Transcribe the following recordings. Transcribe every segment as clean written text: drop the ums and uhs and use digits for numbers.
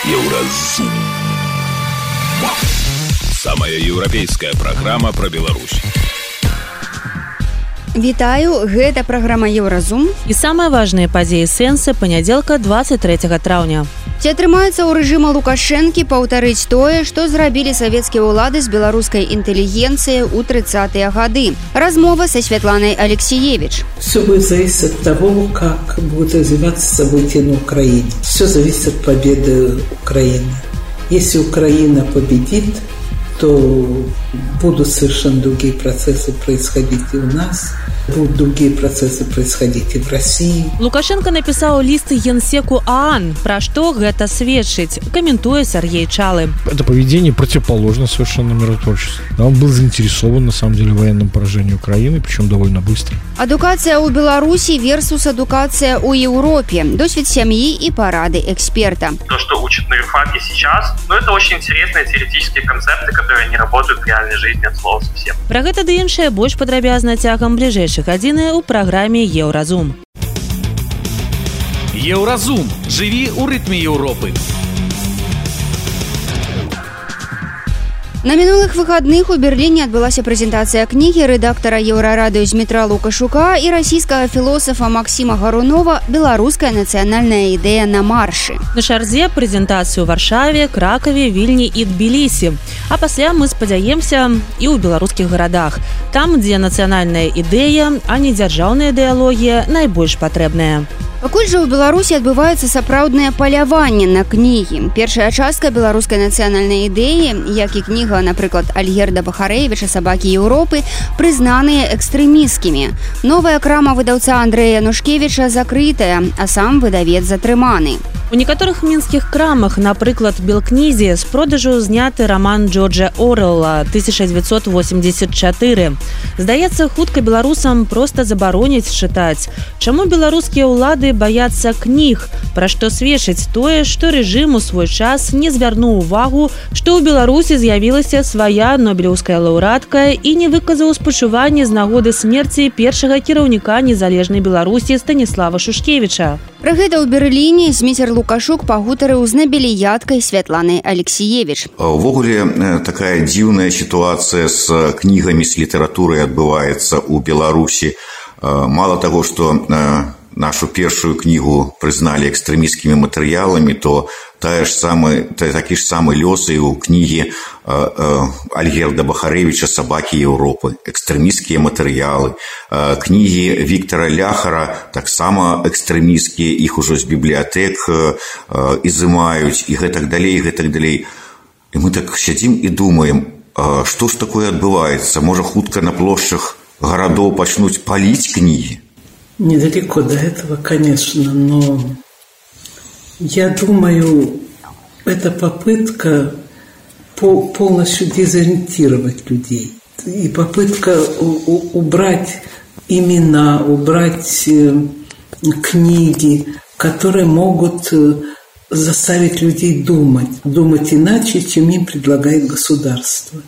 Еўразум. Самая еўрапейская праграма пра Беларусь. Вітаю, гэта праграма Еўразум. І самыя важныя падзеі сэнсы панядзелка 23 траўня. Ці атрымаецца ў рэжыма Лукашэнкі паўтарыць тое, што зрабілі савецкія ўлады з беларускай інтэлігенцыяй у 30-е гады? Размова са Светланай Алексеевич. Все будет зависеть от того, как будет развиваться события на Украине. Все зависит от победы Украины. Если Украина победит, то будут совершенно другие процессы происходить и у нас, будут другие процессы происходить и в России. Лукашенко написал лист генсеку ААН. Про что это сведчить? Комментует Сергей Чалы. Это поведение противоположно совершенно миротворчеству. Он был заинтересован, на самом деле, в военном поражении Украины, причем довольно быстро. Адукация у Беларуси versus адукация у Европе. Досвід семьи и порады эксперта. То, что учат на юрфаке сейчас, это очень интересные теоретические концепты, которые не работают в реальной жизни от слова совсем. Про гэта ды іншае больш падрабязна цягам бліжэйшых гадзіны ў праграме Еўразум. Еўразум. Жыві ў рытме Еўропы. На мінулых выхадных у Берліне адбылася прэзентацыя кнігі рэдактара Еўрарадыё Змітра Лукашука і расійскага філосафа Максіма Гарунова «Беларуская нацыянальная ідэя на маршы». На чарзе прэзентацыю ў Варшаве, Кракаве, Вільні і Тбілісі. А пасля мы спадзяемся і ў беларускіх гарадах. Там, дзе нацыянальная ідэя, а не дзяржаўная ідэалогія найбольш патрэбная. Пакуль жа ў Беларусі адбываецца сапраўднае паляванне на кнігі. Першая частка беларускай нацыянальнай ідэі, як і кніга, напрыклад, Альгерда Бахарэевіча «Сабакі Еўропы», прызнаныя экстрэмісцкімі. Новая крама выдаўца Андрэя Янушкевіча закрытая, а сам выдавец затрыманы. У некаторых мінскіх крамах, напрыклад, Белкнізе, з продажу зняты раман Джорджа Орэлла 1984. Здаецца, хутка беларусам проста забароняць чытаць. Чаму беларускія ўлады баяцца кніг? Пра што сведчыць тое, што рэжым у свой час не звярнуў увагу, што ў Беларусі з'явілася свая нобелеўская лаўрэатка і не выказаў спачуванне з нагоды смерці першага кіраўніка незалежнай Беларусі Станіслава Шушкевіча. Пра гэта ў Берліне Зміцер Лукашук пагутарыў з набеліяткай Светланай Алексеевич. Увогуле, такая дзіўная сітуацыя з кнігамі, з літаратурай адбываецца ў Беларусі. Мало таго, што нашу першую кнігу прызналі экстрэмісцкімі матэрыяламі, то такі ж самы лёс і ў кнігі Альгерда Бахарэевіча «Сабакі Еўропы». Экстрэмісцкія матэрыялы. Кнігі Віктара Ляхара таксама экстрэмісцкія, іх ужо з бібліятэк ізымаюць і гэтак далей, і гэтак далей. І мы так сядзім і думаем, што ж такое адбываецца? Можа, хутка на плошчах гарадоў пачнуць паліць кнігі? Недалеко до этого, конечно, но я думаю, это попытка полностью дезориентировать людей. И попытка убрать имена, убрать книги, которые могут заставить людей думать иначе, чем им предлагает государство.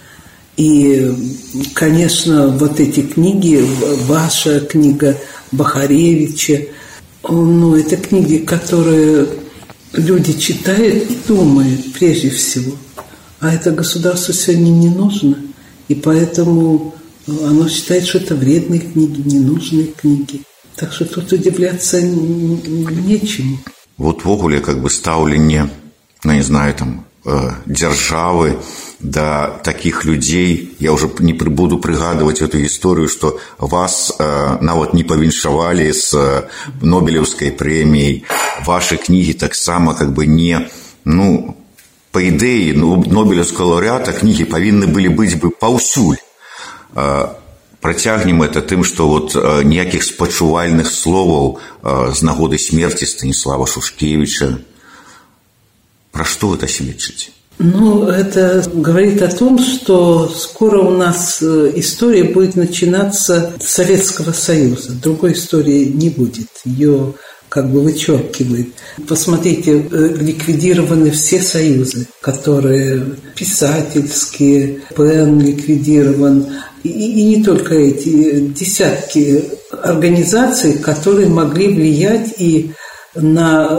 И, конечно, вот эти книги, ваша книга Бахаревича, это книги, которые люди читают и думают прежде всего. А это государству сегодня не нужно. И поэтому оно считает, что это вредные книги, ненужные книги. Так что тут удивляться нечему. Вот вогуле стаўленне, не знаю, дзяржавы да таких людей, я уже не буду прыгадывать эту историю, что вас нават не павіншавалі с Нобелевской премией, ваши книги таксама не, по ідэі Нобелевского лаўрэата книги павінны былі быць бы паўсюль. Працягнем это тым, што ніякіх спачувальных словаў з нагоды смерти Станіслава Шушкевича. Про что это сведчыць? Это говорит о том, что скоро у нас история будет начинаться с Советского Союза. Другой истории не будет. Ее вычеркивает. Посмотрите, ликвидированы все союзы, которые писательские, ПЭН ликвидирован. И не только эти десятки организаций, которые могли влиять и на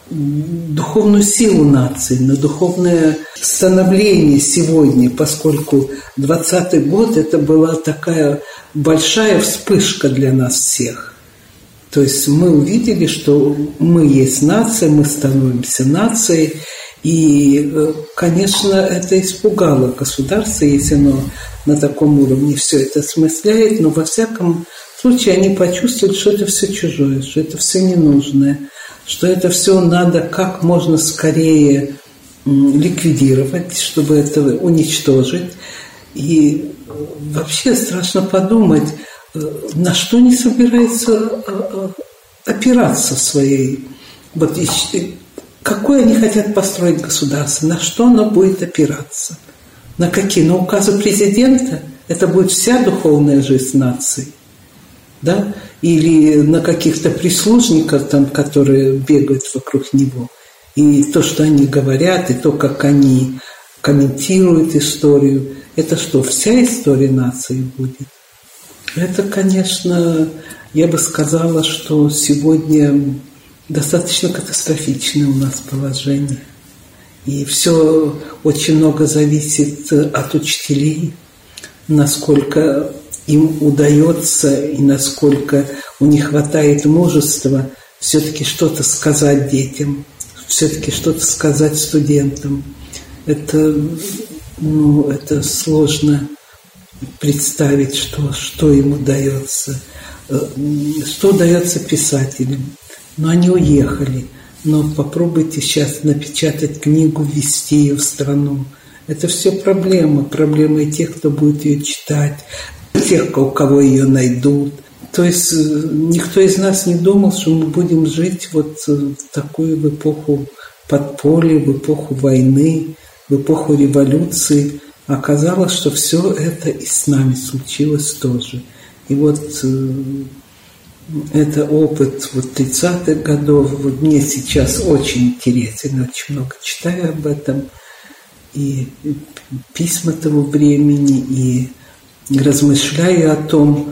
духовную силу нации, на духовное становление сегодня, поскольку 20-й год это была такая большая вспышка для нас всех. То есть мы увидели, что мы есть нация, мы становимся нацией, и, конечно, это испугало государство, если оно на таком уровне все это осмысляет, но во всяком случае они почувствовали, что это все чужое, что это все ненужное, что это все надо как можно скорее ликвидировать, чтобы это уничтожить. И вообще страшно подумать, на что не собирается опираться своей... Вот, какое они хотят построить государство, на что оно будет опираться. На какие? На указы президента? Это будет вся духовная жизнь нации. Да? Или на каких-то прислужников, там, которые бегают вокруг него. И то, что они говорят, и то, как они комментируют историю, это что, вся история нации будет? Это, конечно, я бы сказала, что сегодня достаточно катастрофичное у нас положение. И все очень много зависит от учителей, насколько им удается и насколько у них хватает мужества все-таки что-то сказать детям, все-таки что-то сказать студентам. Это сложно представить, что им удается, что удается писателям. Но они уехали. Но попробуйте сейчас напечатать книгу, ввести ее в страну. Это все проблема. Проблема и тех, кто будет ее читать, тех, у кого ее найдут. То есть никто из нас не думал, что мы будем жить вот в такую в эпоху подполья, в эпоху войны, в эпоху революции. Оказалось, что все это и с нами случилось тоже. И вот это опыт 30-х годов. Вот мне сейчас очень интересен, очень много читаю об этом. И письма того времени, и размышляю о том,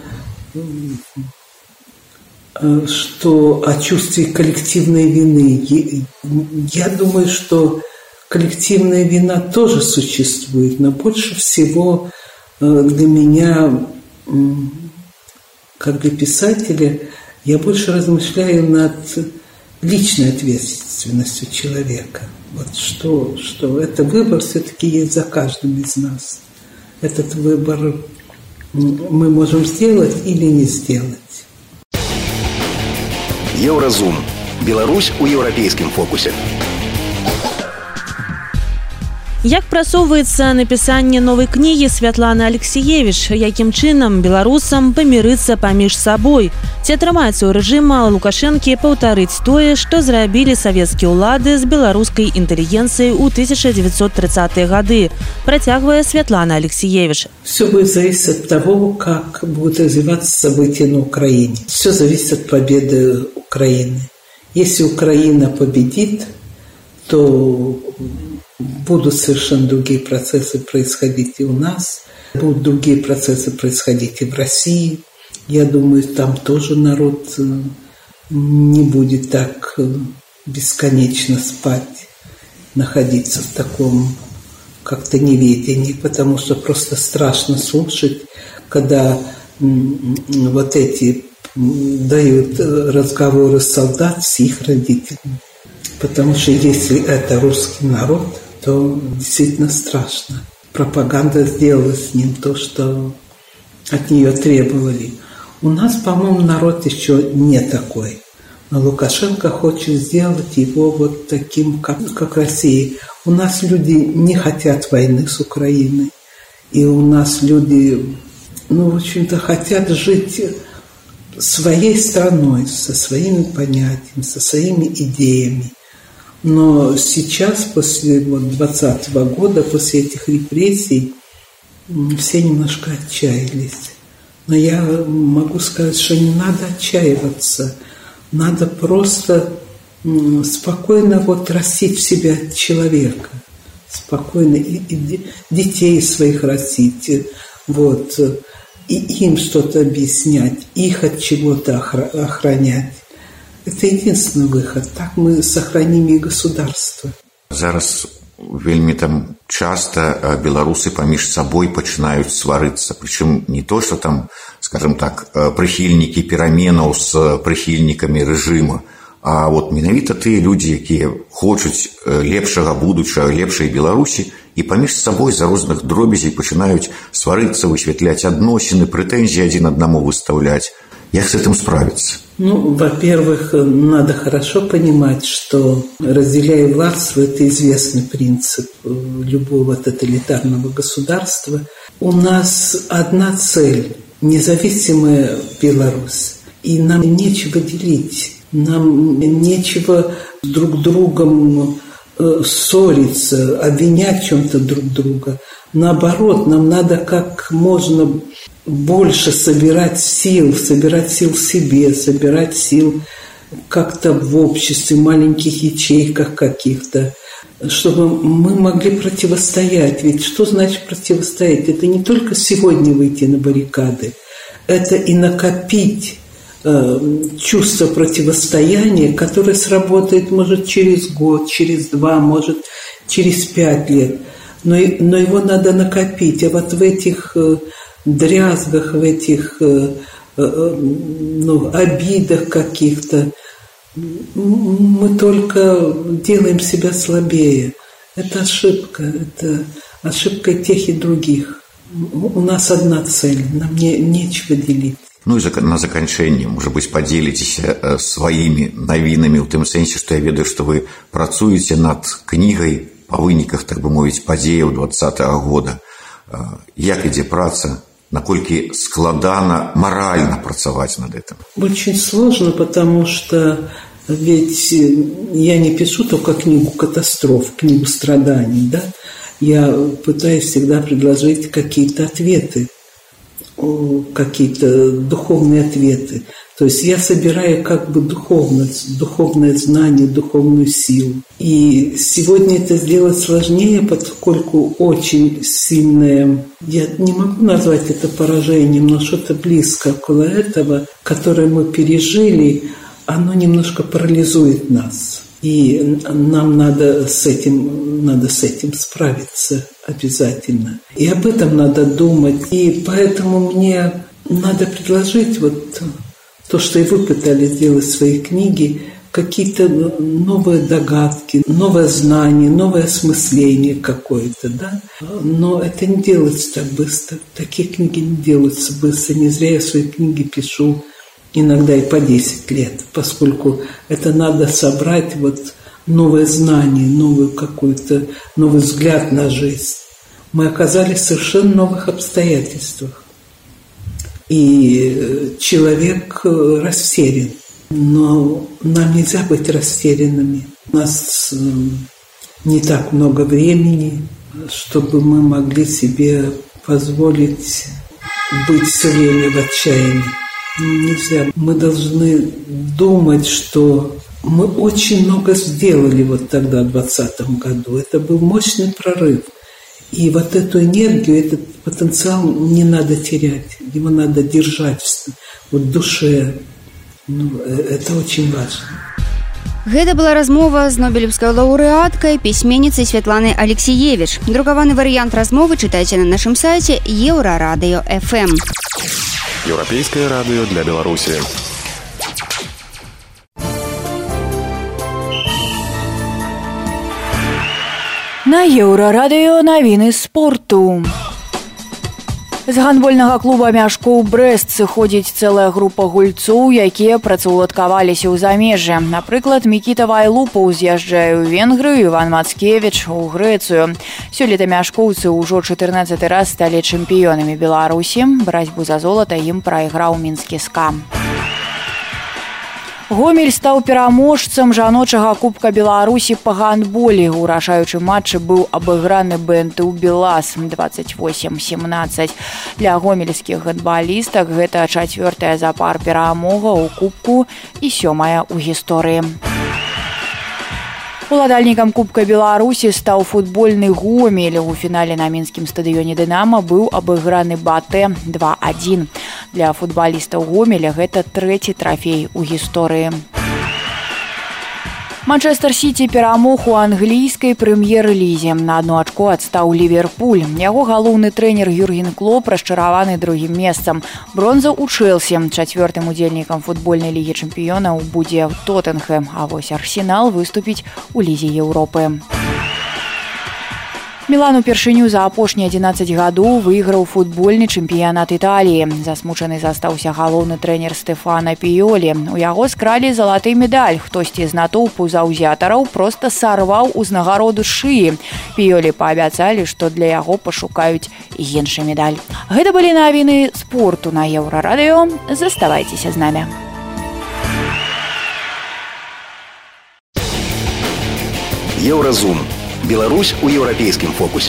что о чувстве коллективной вины. Я думаю, что коллективная вина тоже существует, но больше всего для меня, как для писателя, я больше размышляю над личной ответственностью человека. Вот что это выбор все-таки есть за каждым из нас. Этот выбор мы можем сделать или не сделать. Еўразум. Беларусь у еўрапейскім фокусе. Як прасоўваецца напісанне новай кнігі Святланы Алексіевіч, якім чынам беларусам памірыцца паміж сабой? Ці атрымаецца ў рэжыма Лукашэнкі паўтарыць тое, што зрабілі савецкія ўлады з беларускай інтэлігенцыяй у 1930-е гады, працягвае Святлана Алексіевіч. Все будет зависеть от того, как будут развиваться события на Украине. Все зависит от победы Украины. Если Украина победит, то будут совершенно другие процессы происходить и у нас, будут другие процессы происходить и в России. Я думаю, там тоже народ не будет так бесконечно спать, находиться в таком как-то неведении, потому что просто страшно слушать, когда вот эти дают разговоры солдат с их родителями. Потому что если это русский народ, то действительно страшно. Пропаганда сделала с ним то, что от нее требовали. У нас, по-моему, народ еще не такой. Но Лукашенко хочет сделать его вот таким, как Россия. У нас люди не хотят войны с Украиной. И у нас люди, в общем-то, хотят жить своей страной, со своими понятиями, со своими идеями. Но сейчас, после 2020 года, после этих репрессий, все немножко отчаялись. Но я могу сказать, что не надо отчаиваться. Надо просто спокойно растить в себя человека. Спокойно и детей своих растить. И им что-то объяснять, их от чего-то охранять. Это единственный выход. Так мы сохраним и государство. Зараз вельмі там часто беларусы паміж сабой пачынаюць сварыцца. Прычым не то, что там, скажем так, прыхільнікі пераменаў з прыхільнікамі рэжыма, а вот менавіта тыя людзі, якія хочуць лепшага будучага, лепшай Беларусі, і паміж сабой за розных дробязей пачынаюць сварыцца, высвятляць адносіны, прэтэнзіі адзін аднаму выстаўляць. Як с этим справиться? Во-первых, надо хорошо понимать, что разделяя власть, это известный принцип любого тоталитарного государства. У нас одна цель – независимая Беларусь. И нам нечего делить, нам нечего друг другом ссориться, обвинять в чем-то друг друга. Наоборот, нам надо как можно больше собирать сил в себе, собирать сил как-то в обществе, в маленьких ячейках каких-то, чтобы мы могли противостоять. Ведь что значит противостоять? Это не только сегодня выйти на баррикады, это и накопить чувство противостояния, которое сработает, может, через год, через 2, может, через 5 лет. Но его надо накопить. А вот в этих дрязгах, в этих обидах каких-то мы только делаем себя слабее. Это ошибка тех и других. У нас одна цель, нам нечего делить. Ну і на заканчэнне, можа быць, падзеліцеся сваімі навінамі ў тым сэнсе, што я ведаю, што вы працуеце над кнігай па выніках, так бы мовіць, падзеяў 2020 года. Як ідзе праца? Наколькі складана морально працаваць над этим? Очень сложно, потому что ведь я не пишу только книгу катастроф, книгу страданий, да? Я пытаюсь всегда предложить какие-то ответы, какие-то духовные ответы. То есть я собираю как бы духовное знание, духовную силу. И сегодня это сделать сложнее, поскольку очень сильное, я не могу назвать это поражением, но что-то близко около этого, которое мы пережили, оно немножко парализует нас. И нам надо с этим справиться обязательно. И об этом надо думать. И поэтому мне надо предложить вот то, что и вы пытались сделать в своей книге, какие-то новые догадки, новое знание, новое осмысление какое-то, да? Но это не делается так быстро. Такие книги не делаются быстро. Не зря я свои книги пишу иногда и по 10 лет, поскольку это надо собрать вот новое знание, новый взгляд на жизнь. Мы оказались в совершенно новых обстоятельствах. И человек растерян. Но нам нельзя быть растерянными. У нас не так много времени, чтобы мы могли себе позволить быть все время в отчаянии. Нельзя. Мы должны думать, что мы очень много сделали вот тогда, в 2020 году. Это был мощный прорыв. И вот эту энергию, этот потенциал не надо терять. Его надо держать в душе. Это очень важно. Гэта была размова з нобелевскай лаўрэаткай, пісьменніцай Святланай Алексіевіч. Друкаваны варыянт размовы чытайце на нашым сайце Еўрарадыё FM. Еўрапейскае радыё для Беларусі. На Еўрарадыё навіны спорту. З гандбольнага клуба мяшкоў Брэст сыходзіць цэлая група гульцоў, якія працаўладкаваліся ў замежжы. Напрыклад, Мікіта Вайлупаў з'язджае ў Венгрыю, Іван Мацкевіч у Грэцыю. Сёлета мяшкоўцы ўжо 14 раз сталі чэмпіёнамі Беларусі. Барацьбу за золата ім прайграў мінскі СКА. Гомель стаў пераможцам жаночага кубка Беларусі па гандболе. У рашаючым матчы быў абыграны БНТУ «Белаз» 28-17. Для гомельскіх гандбалістак гэта 4-я запар перамога ў кубку і 7-я ў гісторыі. Уладальнікам Кубка Беларусі стаў футбольны Гомель. У фінале на мінскім стадыёне «Дынама» быў абыграны «Батэ» 2-1. Для футбалістаў Гомеля гэта 3-й трафей у гісторыі. Манчестер Сити перамог у англійскай прэм'ер-лізе. На 1 ачко адстаў Ліверпуль. Яго галоўны трэнер Юрген Клоп расчараваны другім месцам. Бронза ў Чэлсі. Чацвёртым удзельнікам футбольнай лігі чэмпіёнаў будзе Тоттенхэм, а вось Арсенал выступіць у лізе Еўропы. Мілан упершыню за апошнія 11 гадоў выйграў футбольны чэмпіянат Італіі. Засмучаны застаўся галоўны трэнер Стэфано Піёлі. У яго скралі залаты медаль. Хтосьці з натоўпу заўзятараў проста сарваў узнагароду з шыі. Піёлі паабяцалі, што для яго пашукаюць іншы медаль. Гэта былі навіны спорту на Еўрарадыё. Заставайцеся з намі. Еўразум. Беларусь у еўрапейскім фокусе.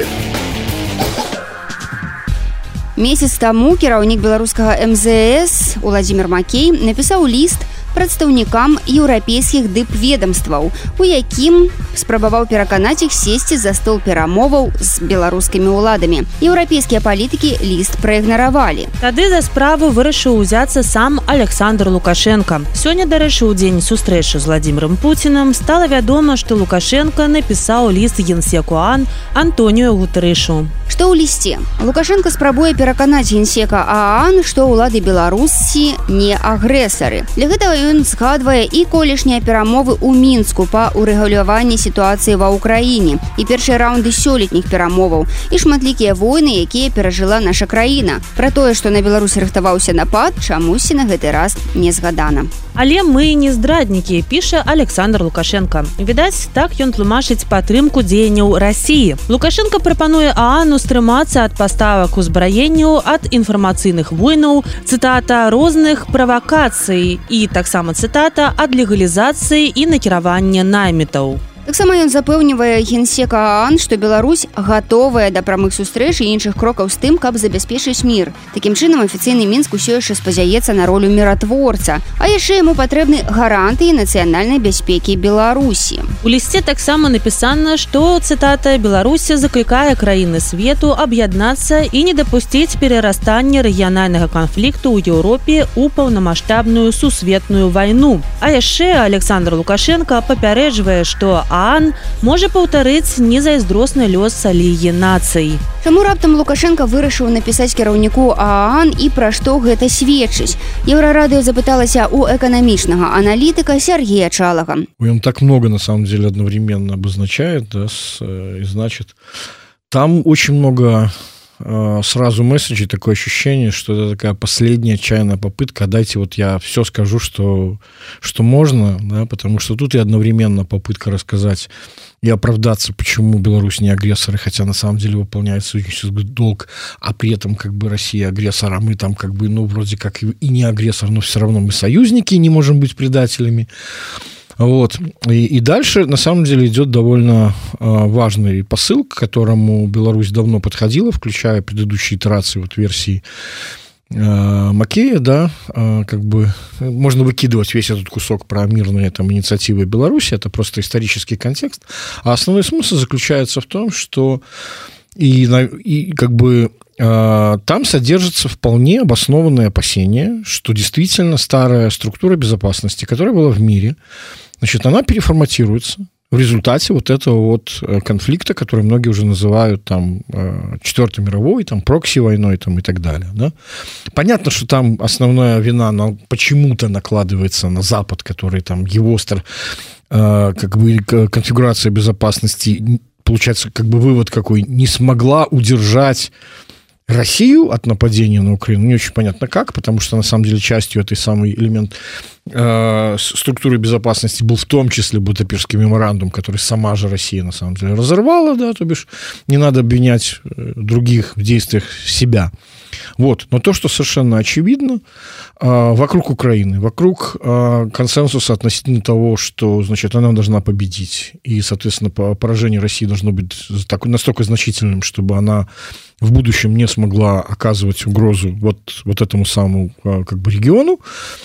Месяц таму кіраўнік беларускага МЗС Уладзімір Макей напісаў ліст прадстаўнікам еўрапейскіх дыпведамстваў, у якім спрабаваў пераканаць іх сесці за стол перамоваў з беларускімі ўладамі. Еўрапейскія палітыкі ліст праігнаравалі. Тады за справу вырашыў узяцца сам Александр Лукашенко. Сёння, дарэчы, у дзень сустрэчы з Владзімірам Пуцінам стала вядома, што Лукашенко напісаў ліст генсеку ААН Антоніо Гутарэшу. Што ў лісце? Лукашенко спрабуе пераканаць генсека ААН, што ўлады Беларусі не агрэсары. Для гэтага ён згадвае і колішнія перамовы ў Мінску па урэгуляванні сітуацыі ва ўкраіне, і першыя раунды сёлетніх перамоваў, і шматлікія войны, якія перажыла наша краіна. Пра тое, што на Беларусь рыхтаваўся напад, чамусьці на гэты раз не згадана. Але мы не здраднікі, піша Александр Лукашенко. Відаць, так ён тлумачыць падтрымку дзеянняў Расіі. Лукашенко прапануе ААНу стрымацца ад паставак узбраенняў, ад інфармацыйных войнаў, цытата, розных правакацый і таксама цытата, ад легалізацыі і накіравання наймітаў. Таксама ён запэўнівае генсека ААН, што Беларусь гатовая да прамых сустрэч і іншых крокаў з тым, каб забяспечыць мір. Такім чынам, афіцыйны Мінск усё яшчэ спадзяецца на ролю міратворца, а яшчэ яму патрэбны гарантыі нацыянальнай бяспекі Беларусі. У лісце таксама напісана, што, цытата, Беларусі заклікае краіны свету аб'яднацца і не дапусціць перарастання рэгіянальнага канфлікту ў Еўропе ў паўнамаштабную сусветную вайну. А яшчэ Александр Лукашенко папярэджвае, што ААН можа паўтарыць незайздросны лёс Лігі нацый. Чаму раптам Лукашенко вырашыў напісаць кіраўніку ААН і пра што гэта сведчыць? Еўрарадыё запыталася у эканамічнага аналітыка Сергея Чалага. Он так много, на самом деле, одновременно обозначает, да, и значит, там очень много сразу месседжей, такое ощущение, что это такая последняя отчаянная попытка. Дайте вот я все скажу, что можно, да, потому что тут и одновременно попытка рассказать и оправдаться, почему Беларусь не агрессор, хотя на самом деле выполняет союзнический долг, а при этом как бы Россия агрессор, а мы там как бы, ну, вроде как и не агрессор, но все равно мы союзники и не можем быть предателями. Вот. И дальше, на самом деле, идет довольно важный посыл, к которому Беларусь давно подходила, включая предыдущие итерации вот версии Макея, да, как бы можно выкидывать весь этот кусок про мирные там инициативы Беларуси, это просто исторический контекст, а основной смысл заключается в том, что и как бы там содержится вполне обоснованное опасение, что действительно старая структура безопасности, которая была в мире, значит, она переформатируется в результате вот этого вот конфликта, который многие уже называют там Четвертой мировой, там прокси-войной там, и так далее. Да? Понятно, что там основная вина почему-то накладывается на Запад, который там его как бы конфигурация безопасности, получается, как бы вывод какой, не смогла удержать Россию от нападения на Украину. Не очень понятно как, потому что на самом деле частью этой самой элемент структуры безопасности был в том числе Будапештский меморандум, который сама же Россия на самом деле разорвала, да, то бишь не надо обвинять других в действиях себя. Вот. Но то, что совершенно очевидно, вокруг Украины, вокруг консенсуса относительно того, что, значит, она должна победить, и, соответственно, поражение России должно быть настолько значительным, чтобы она в будущем не смогла оказывать угрозу вот этому самому как бы региону.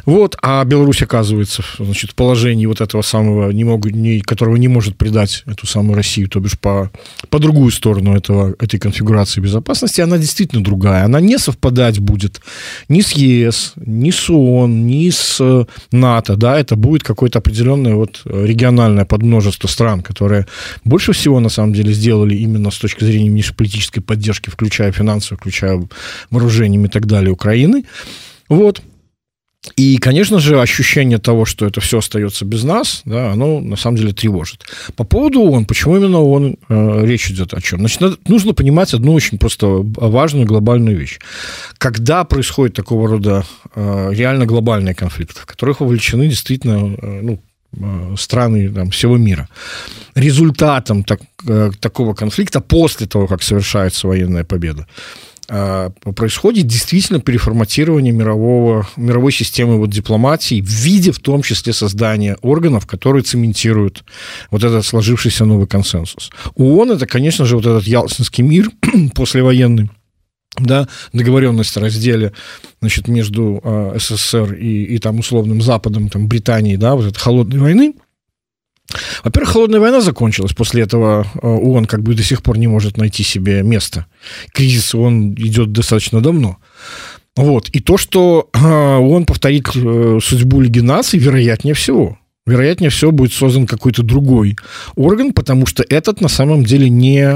Вот, а Беларусь оказывается, значит, в положении вот этого самого, которого не может предать эту самую Россию, то бишь по другую сторону этой конфигурации безопасности, она действительно другая. Она не совпадать будет ни с ЕС, ни с ООН, ни с НАТО, да, это будет какое-то определенное вот региональное подмножество стран, которые больше всего, на самом деле, сделали именно с точки зрения внешнеполитической поддержки, включая финансовую, включая вооружениями и так далее, Украины. Вот. И, конечно же, ощущение того, что это все остается без нас, да, оно на самом деле тревожит. По поводу ООН, почему именно ООН речь идет о чем? Значит, нужно понимать одну очень просто важную глобальную вещь. Когда происходит такого рода реально глобальные конфликты, в которых вовлечены действительно страны там, всего мира, результатом такого конфликта после того, как совершается военная победа, происходит действительно переформатирование мировой системы вот дипломатии в виде, в том числе, создания органов, которые цементируют вот этот сложившийся новый консенсус. ООН – это, конечно же, вот этот ялтинский мир послевоенный, да, договоренность о разделе, значит, между СССР и там, условным Западом, там, Британией, да, вот этой холодной войны. Во-первых, холодная война закончилась, после этого ООН как бы до сих пор не может найти себе место. Кризис ООН идет достаточно давно. Вот. И то, что ООН повторит судьбу Лиги наций, вероятнее всего. Вероятнее всего будет создан какой-то другой орган, потому что этот на самом деле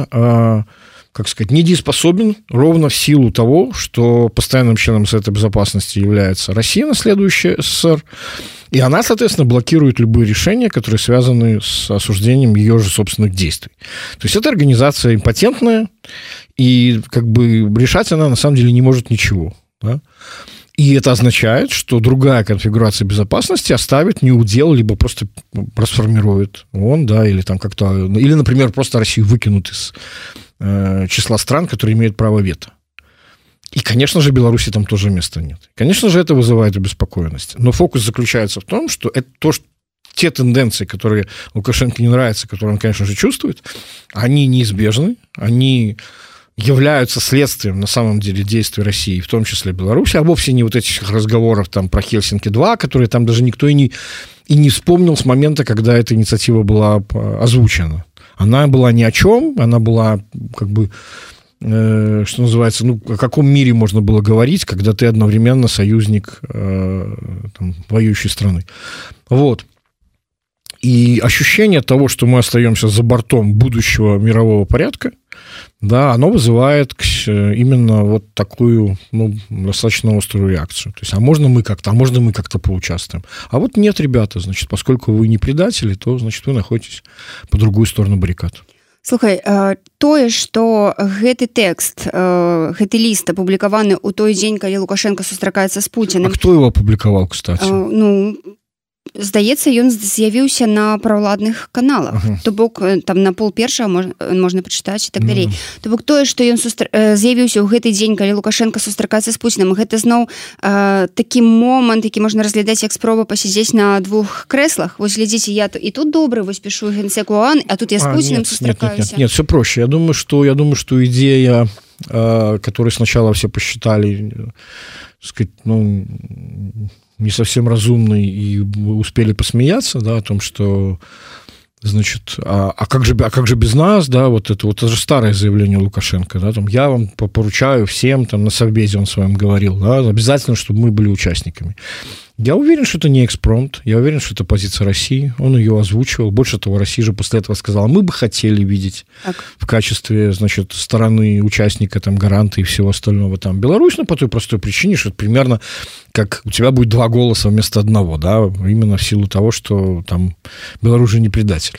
недееспособен ровно в силу того, что постоянным членом Совета Безопасности является Россия, наследующая СССР, и она, соответственно, блокирует любые решения, которые связаны с осуждением ее же собственных действий. То есть, эта организация импотентная, и как бы решать она, на самом деле, не может ничего. Да? И это означает, что другая конфигурация безопасности оставит неудел, либо просто расформирует ООН, да, или там как-то... Или, например, просто Россию выкинут из числа стран, которые имеют право вето. И, конечно же, Беларуси там тоже места нет. Конечно же, это вызывает обеспокоенность. Но фокус заключается в том, что это те тенденции, которые Лукашенко не нравятся, которые он, конечно же, чувствует, они неизбежны, они являются следствием, на самом деле, действий России, в том числе Беларуси, а вовсе не вот этих разговоров там, про Хельсинки-2, которые там даже никто и не вспомнил с момента, когда эта инициатива была озвучена. Она была ни о чем, она была как бы... что называется, о каком мире можно было говорить, когда ты одновременно союзник там, воюющей страны. Вот. И ощущение того, что мы остаемся за бортом будущего мирового порядка, да, оно вызывает именно вот такую, достаточно острую реакцию. То есть, а можно мы как-то поучаствуем. А вот нет, ребята, значит, поскольку вы не предатели, то, значит, вы находитесь по другую сторону баррикад. Слухай, тое, што гэты тэкст, гэты ліст апублікаваны ў той дзень, калі Лукашенко сустракаецца з Пуціным. А хто его апублікаваў, кстати? Здаецца, ён з'явіўся на праўладных каналах. То бок, там на пол-першага можна пачытаць і так далей. То бок, тое, што ён з'явіўся ў гэты дзень, калі Лукашенко сустракаецца з Пуціным, гэта зноў такі момант, які можна разглядаць як спроба пасядзець на двух крэслах. Вось, глядзіце, я і тут добры, вось пішу генсеку ООН, а тут я с Путиным сустракаюся. Нет, все проще. Я думаю, что идея, которую сначала все посчитали, так сказать, не совсем разумный и успели посмеяться, да, о том, что, значит, а как же без нас, да, вот это же старое заявление Лукашенко, да, там, я вам поручаю всем, там, на Совбезе он своем говорил, да, обязательно, чтобы мы были участниками. Я уверен, что это не экспромт, я уверен, что это позиция России, он ее озвучивал. Больше того, Россия же после этого сказала, мы бы хотели видеть в качестве, значит, стороны участника, там, гаранта и всего остального там Беларусь, по той простой причине, что это примерно как у тебя будет 2 голоса вместо 1, да, именно в силу того, что там Беларусь же не предатель.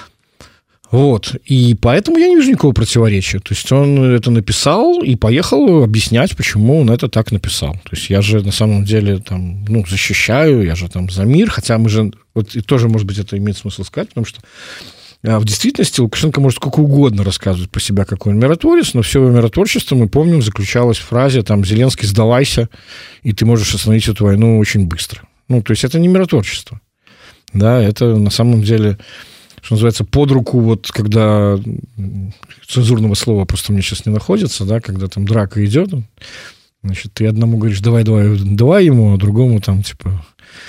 Вот, и поэтому я не вижу никакого противоречия. То есть он это написал и поехал объяснять, почему он это так написал. То есть я же на самом деле там, защищаю, я же там за мир, хотя мы же, вот и тоже, может быть, это имеет смысл сказать, потому что в действительности Лукашенко может сколько угодно рассказывать про себя, какой он миротворец, но все его миротворчество, мы помним, заключалось в фразе там «Зеленский, сдавайся, и ты можешь остановить эту войну очень быстро». То есть это не миротворчество. Да, это на самом деле... Что называется, под руку, вот когда цензурного слова просто у меня сейчас не находится, да, когда там драка идет, Значит, ты одному говоришь, давай ему, а другому там, типа,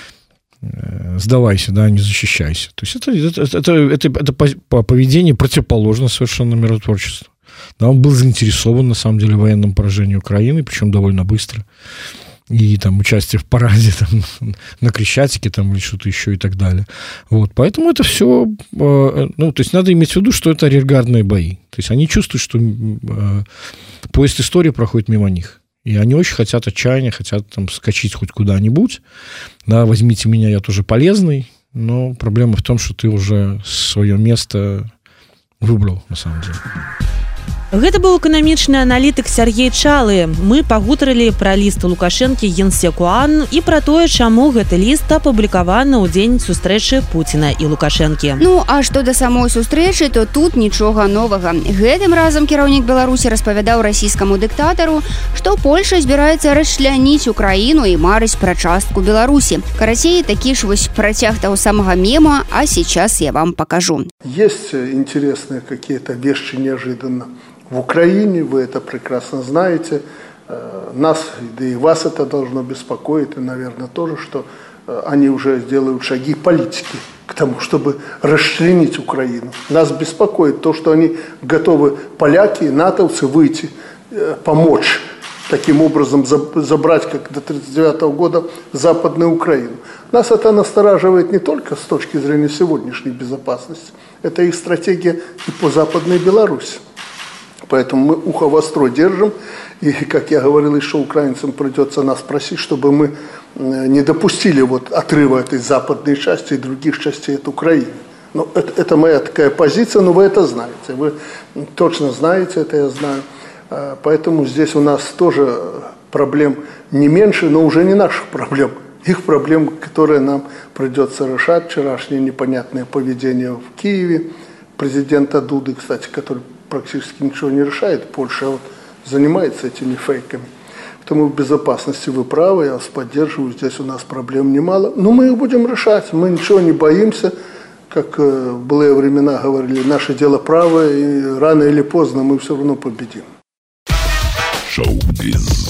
сдавайся, да, не защищайся. То есть это поведение противоположно совершенно миротворчеству. Да, он был заинтересован, на самом деле, в военном поражении Украины, причем довольно быстро. И там участие в параде там, на Крещатике там, или что-то еще и так далее. Вот. Поэтому это все... то есть надо иметь в виду, что это арьергардные бои. То есть они чувствуют, что поезд истории проходит мимо них. И они очень хотят отчаяния, хотят там скачать хоть куда-нибудь. Да, возьмите меня, я тоже полезный. Но проблема в том, что ты уже свое место выбрал, на самом деле. Гэта быў эканамічны аналітык Сергей Чалы. Мы пагутарылі пра ліст Лукашэнкі Генсекуан і пра тое, чаму гэты ліст апублікаваны ў дзень сустрэчы Пуціна і Лукашэнкі. Ну, а што да самой сустрэчы, то тут нічога новага. Гэтым разам кіраўнік Беларусі распавядаў расійскаму дыктатару, што Польша збіраецца расчляніць Украіну і марыць пра частку Беларусі. Карацей, такі ж вось працяг таго самага мема, а сейчас я вам покажу. Есть интересные какие-то вещи неожиданно. В Украине, вы это прекрасно знаете, нас, да и вас это должно беспокоить, и, наверное, тоже, что они уже делают шаги политики к тому, чтобы расчленить Украину. Нас беспокоит то, что они готовы, поляки и натовцы, выйти, помочь, таким образом забрать, как до 1939 года, Западную Украину. Нас это настораживает не только с точки зрения сегодняшней безопасности, это их стратегия и по Западной Беларуси. Поэтому мы ухо востро держим, и, как я говорил, еще украинцам придется нас просить, чтобы мы не допустили вот отрыва этой западной части и других частей от Украины. Но это моя такая позиция, но вы это знаете, вы точно знаете, это я знаю. Поэтому здесь у нас тоже проблем не меньше, но уже не наших проблем. Их проблем, которые нам придется решать. Вчерашнее непонятное поведение в Киеве президента Дуды, кстати, который практически ничего не решает. Польша вот занимается этими фейками. Поэтому в безопасности вы правы, я вас поддерживаю. Здесь у нас проблем немало. Но мы их будем решать. Мы ничего не боимся. Как в былые времена говорили, наше дело правое, и рано или поздно мы все равно победим. Шоу-биз.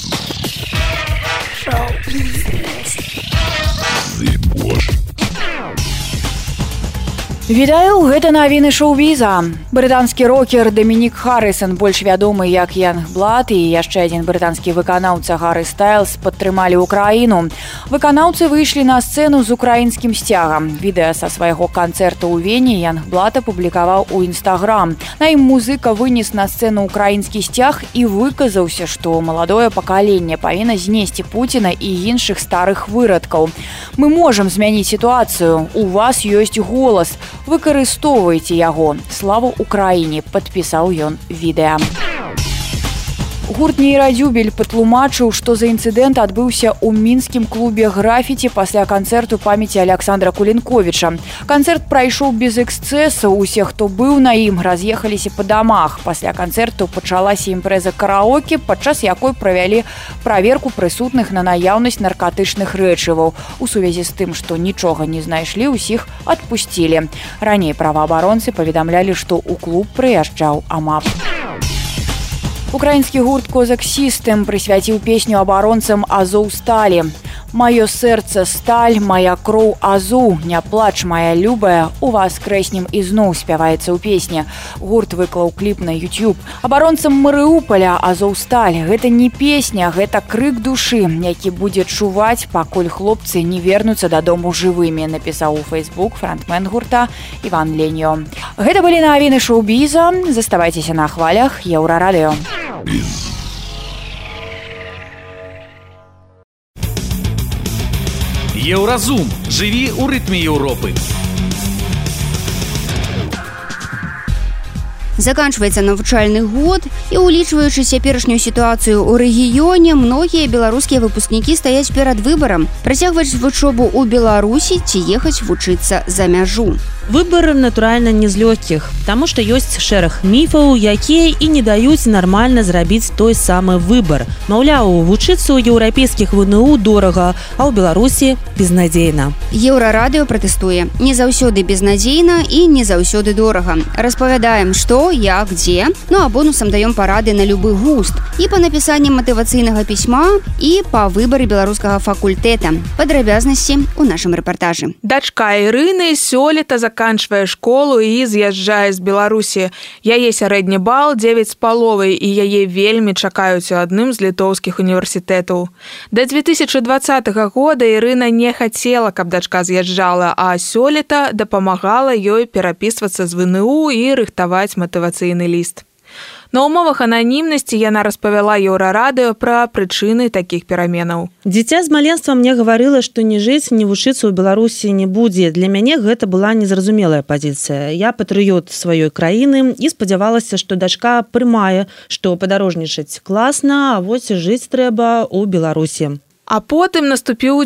Вітаю, гэта навіны шоу-біза. Брытанскі рокер Дамінік Харрысон, больш вядомы як Янгблад, і яшчэ адзін брытанскі выканаўца Гарры Стайлз падтрымалі Украіну. Выканаўцы выйшлі на сцэну з украінскім сцягам. Відэа са свайго канцэрта ў Вене Янгблад апублікаваў у Інстаграм. На ім музыка вынес на сцэну украінскі сцяг і выказаўся, што маладое пакаленне павінна знесці Пуціна і іншых старых вырадкаў. Мы можам змяніць сітуацыю. У вас ёсць голас. Выкарыстоўвайце яго. Славу Украіне, падпісаў ён відэа. Гурт «Нейрадзюбель» патлумачыў, што за інцыдэнт адбыўся ў мінскім клубе графіці пасля канцэрту памяці Александра Кулінковіча. Канцэрт прайшоў без эксцэсаў, усе, хто быў на ім, раз'ехаліся па дамах. Пасля канцэрту пачалася імпрэза караоке, падчас якой правялі праверку прысутных на наяўнасць наркатычных рэчываў. У сувязі з тым, што нічога не знайшлі, усіх адпусцілі. Раней праваабаронцы паведамлялі, што ў клуб прыязджаў АМАП. Украінскі гурт «Козак Сістэм» прысвяціў песню абаронцам Азоўсталі. «Маё сэрца сталь, моя кроў азу, не плач, моя любая, у вас крэснем ізноў» спяваецца ў песні. Гурт выклаў кліп на YouTube. Абаронцам Марыуполя Азоўсталь – гэта не песня, гэта крык душы, які будзе чуваць, пакуль хлопцы не вернуцца дадому жывымі, напісаў у Facebook франтмен гурта Іван Леньо. Гэта былі навіны шоу-біза. Заставайцеся на хвалях Еўрарадыё. Еўразум. Жыві ў рытме Еўропы. Заканчваецца навучальны год, і улічваючы цяперашнюю сітуацыю ў рэгіёне, многія беларускія выпускнікі стаяць перад выбарам: працягваць вучобу ў Беларусі ці ехаць вучыцца за мяжу. Выбор, натуральна, не з лёгкіх, таму што ёсць шэраг міфаў, якія і не даюць нармальна зрабіць той самы выбар. Маўляў, вучыцца ў еўрапейскіх ВНУ дорага, а ў Беларусі безнадзейна. Еўрарадыё пратэстуе. Не заўсёды безнадзейна і не заўсёды дорага. Распавядаем, што, як, дзе, ну а бонусам даём парады на любы густ. І па напісанні матывацыйнага пісьма, і па выбары беларускага факультэта. Падрабязнасці ў нашым рэпартажы. Дачка Ірыны сёлета заканчвае школу і з'язджае з Беларусі. Яе сярэдні бал 9,5, і яе вельмі чакаюць у адным з літоўскіх універсітэтаў. Да 2020 года Ірына не хацела, каб дачка з'язджала, а сёлета дапамагала ёй перапісвацца з ВНУ і рыхтаваць матывацыйны ліст. На умовах ананімнасці яна распавяла Еўрарадыё пра прычыны такіх пераменаў. Дзіця з маленства мне гаварыла, што ні жыць, ні вучыцца ў Беларусі не будзе. Для мяне гэта была незразумелая пазіцыя. Я патрыёт сваёй краіны і спадзявалася, што дачка прымае, што падарожнічаць класна, а вось жыць трэба ў Беларусі. А потым наступіў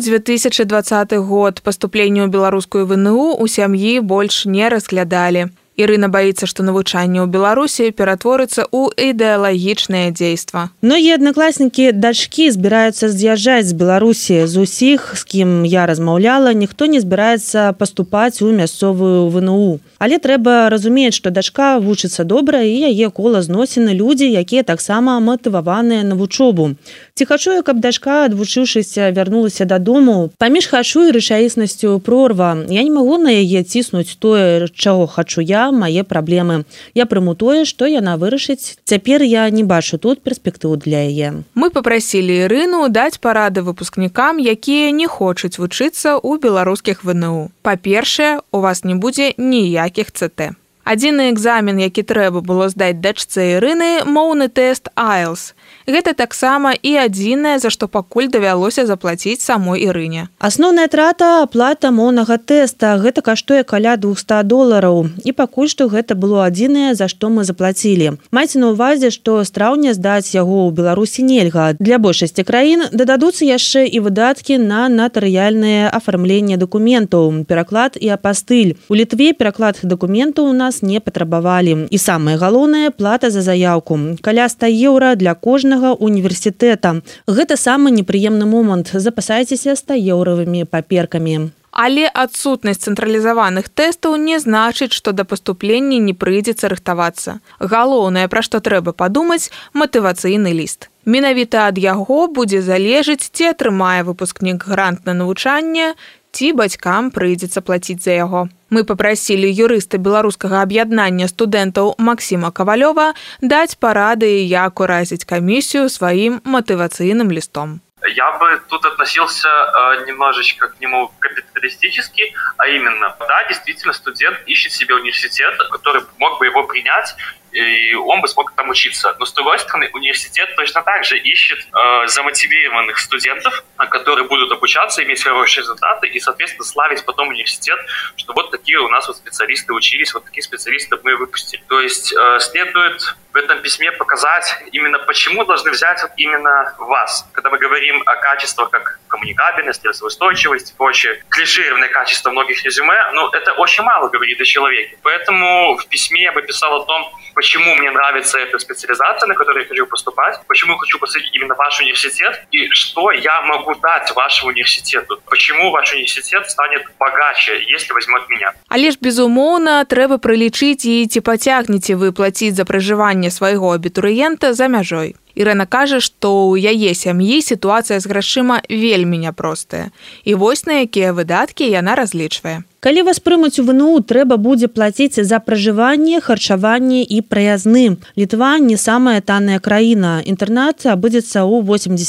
2020 год. Паступленне ў беларускую ВНУ у сям'і больш не разглядалі. Ірына баіцца, што навучанне ў Беларусі ператворыцца ў ідэалагічнае дзейства. Многія аднакласнікі дачкі збіраюцца з'язджаць з Беларусі. З усіх, з кім я размаўляла, ніхто не збіраецца паступаць у мясцовую ВНУ. Але трэба разумець, што дачка вучыцца добра і яе кола зносіны людзі, якія таксама матываваныя на вучобу. Ці хачу я, каб дачка, адвучыўшыся, вярнулася дадому? Паміж хачу і рэчаіснасцю прорва. Я не магу на яе ціснуць тое, чаго хачу я, мае праблемы. Я прыму тое, што яна вырашыць. Цяпер я не бачу тут перспектыў для яе. Мы папрасілі Ірыну даць парады выпускнікам, якія не хочуць вучыцца ў беларускіх ВНУ. Па-першае, у вас не будзе ніякіх ЦТ. Адзіны экзамен, які трэба было здаць дачцэ Ірыны, моўны тэст IELTS. Гэта таксама і адзінае, за што пакуль давялося заплаціць самой Ірыне. Асноўная трата – аплата моўнага тэста. Гэта каштуе каля $200. І пакуль што гэта было адзінае, за што мы заплацілі. Майце на ўвазе, што з траўня здаць яго ў Беларусі нельга. Для большасці краін дададуцца яшчэ і выдаткі на натарыяльнае афармленне дакументаў, пераклад і апастыль. У Літве пераклад дакументаў у нас не патрабавалі. І самае галоўнае – плата за заяўку. Каля €100 для кожнага універсітэта. Гэта самы непрыемны момант. Запасайцеся €100 паперкамі. Але адсутнасць цэнтралізаваных тэстаў не значыць, што да паступлення не прыйдзецца рыхтавацца. Галоўнае, пра што трэба падумаць – матывацыйны ліст. Менавіта ад яго будзе залежыць, ці атрымае выпускнік грант на навучанне, ці бацькам прыйдзецца плаціць за яго. Мы папрасілі юрыста беларускага аб'яднання студэнтаў Максіма Кавалёва даць парады, як уразіць камісію сваім мотивацыйным листом. Я бы тут относился немножечко к нему капиталистически, а именно, да, действительно, студент ищет себе университет, который мог бы его принять, и он бы смог там учиться. Но, с другой стороны, университет точно так же ищет замотивированных студентов, которые будут обучаться, иметь хорошие результаты и, соответственно, славить потом университет, что вот такие у нас вот специалисты учились, вот такие специалисты мы выпустили. То есть следует в этом письме показать именно почему должны взять вот именно вас. Когда мы говорим о качествах как коммуникабельность, стрессоустойчивость и прочее, клишированное качество многих резюме, но это очень мало говорит о человеке. Поэтому в письме я бы писал о том, почему мне нравится эта специализация, на которую я хочу поступать, почему я хочу поступить именно в ваш университет и что я могу дать вашему университету, почему ваш университет станет богаче, если возьмет меня. Але ж, безумоўна, трэба прылічыць і ці пацягнеце вы плаціць за пражыванне свайго абітурыента за мяжой. Ірына кажа, што ў яе сям'і сітуацыя з грашыма вельмі няпростая. І вось на якія выдаткі яна разлічвае. Калі вас прымуць у ВНУ, трэба будзе плаціць за пражыванне, харчаванне і праязны. Літва не самая танная краіна. Інтэрнат абыдзецца ў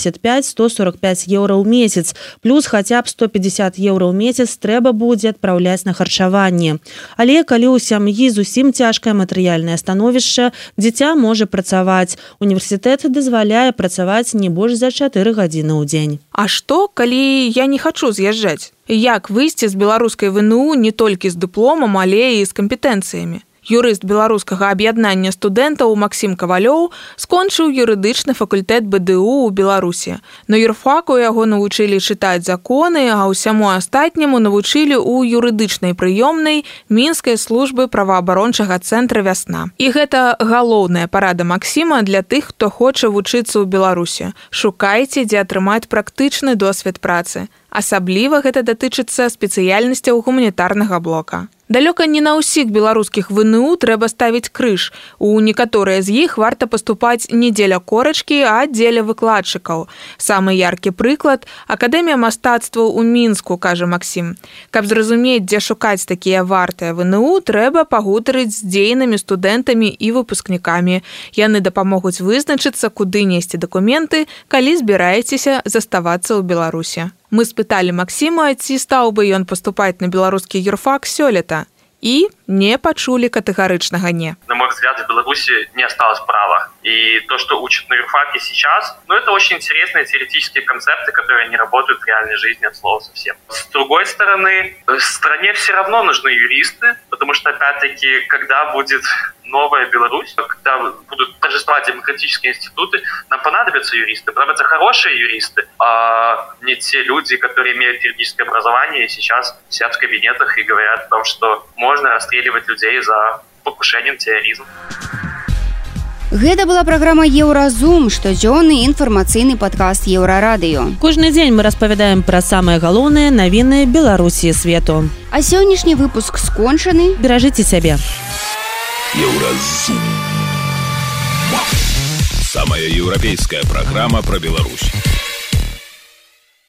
85-145 еўра ў месяц. Плюс хаця б 150 еўра ў месяц трэба будзе адпраўляць на харчаванне. Але калі ў сям'і зусім цяжкае матэрыяльнае становішча, дзіця можа працаваць. Універсітэт дазваляе працаваць не больш за 4 гадзіны ў дзень. А што, калі я не хачу з'язджаць? Як выйсці з беларускай ВНУ не толькі з дыпломам, але і з кампетэнцыямі? Юрыст беларускага аб'яднання студэнтаў Максім Кавалёў скончыў юрыдычны факультэт БДУ ў Беларусі. На юрфаку яго навучылі чытаць законы, а ўсяму астатняму навучылі ў юрыдычнай прыёмнай Мінскай службы праваабарончага цэнтра «Вясна». І гэта галоўная парада Максіма для тых, хто хоча вучыцца ў Беларусі. Шукайце, дзе атрымаць практычны досвед працы. Асабліва гэта датычыцца спецыяльнасцяў гуманітарнага блока. Далёка не на ўсіх беларускіх ВНУ трэба ставіць крыж. У некаторыя з іх варта паступаць не дзеля корачкі, а дзеля выкладчыкаў. Самы яркі прыклад – Акадэмія мастацтваў у Мінску, кажа Максім. Каб зразумець, дзе шукаць такія вартыя ВНУ, трэба пагутарыць з дзейнымі студэнтамі і выпускнікамі. Яны дапамогуць вызначыцца, куды несці дакументы, калі збіраецеся заставацца ў Беларусі. Мы спыталі Максіма, ці стаў бы ён паступаць на беларускі юрфак сёлета. И не пачулі категоричного «не». На мой взгляд, в Беларуси не осталось права. И то, что учат на юрфаке сейчас, это очень интересные теоретические концепты, которые не работают в реальной жизни от слова совсем. С другой стороны, в стране все равно нужны юристы, потому что, опять-таки, когда будет новая Беларусь, когда будут торжествовать демократические институты, нам понадобятся юристы, понадобятся хорошие юристы, а не те люди, которые имеют юридическое образование и сейчас сидят в кабинетах и говорят о том, что можно расстреливать людей за покушением терроризма. Гэта была праграма «Еўразум», штодзённы інфармацыйны падкаст «Еўрарадыё». Кожны дзень мы распавядаем пра самыя галоўныя навіны Беларусі і свету. А сённяшні выпуск скончаны. Беражыце сябе. Еўразум. Самая еўрапейская программа про Беларусь.